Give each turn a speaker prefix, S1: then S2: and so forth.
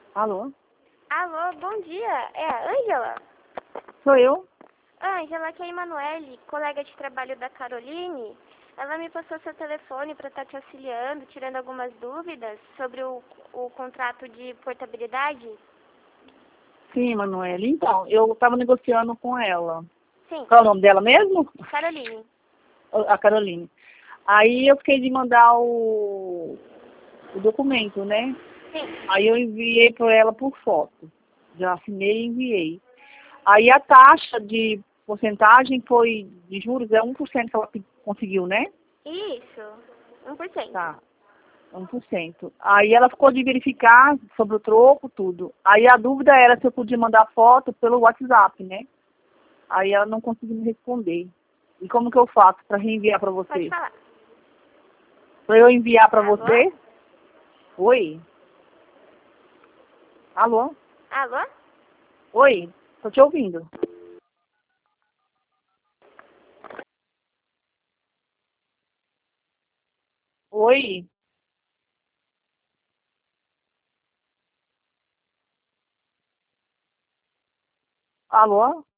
S1: Alô?
S2: Alô, bom dia. É a Ângela?
S1: Sou eu?
S2: Ângela, aqui é a Emanuele, colega de trabalho da Caroline. Ela me passou seu telefone para estar te auxiliando, tirando algumas dúvidas sobre o contrato de portabilidade.
S1: Sim, Manoela. Então, eu estava negociando com ela.
S2: Sim,
S1: Qual é o nome dela mesmo?
S2: Caroline.
S1: A Caroline. Aí eu fiquei de mandar o documento, né?
S2: Sim,
S1: Aí eu enviei para ela por foto. Já assinei e enviei. Aí a taxa de porcentagem foi de juros, é 1% que ela conseguiu, né?
S2: isso, 1%.
S1: Tá, 1%. Aí ela ficou de verificar sobre o troco, tudo. Aí a dúvida era se eu podia mandar foto pelo WhatsApp, né? Aí ela não conseguiu me responder. E como que eu faço para reenviar para
S2: Pode
S1: você?
S2: falar.
S1: Para eu enviar para
S2: Alô?
S1: você? Oi? Alô?
S2: Alô?
S1: Oi? Tô te ouvindo. Oi? Alô?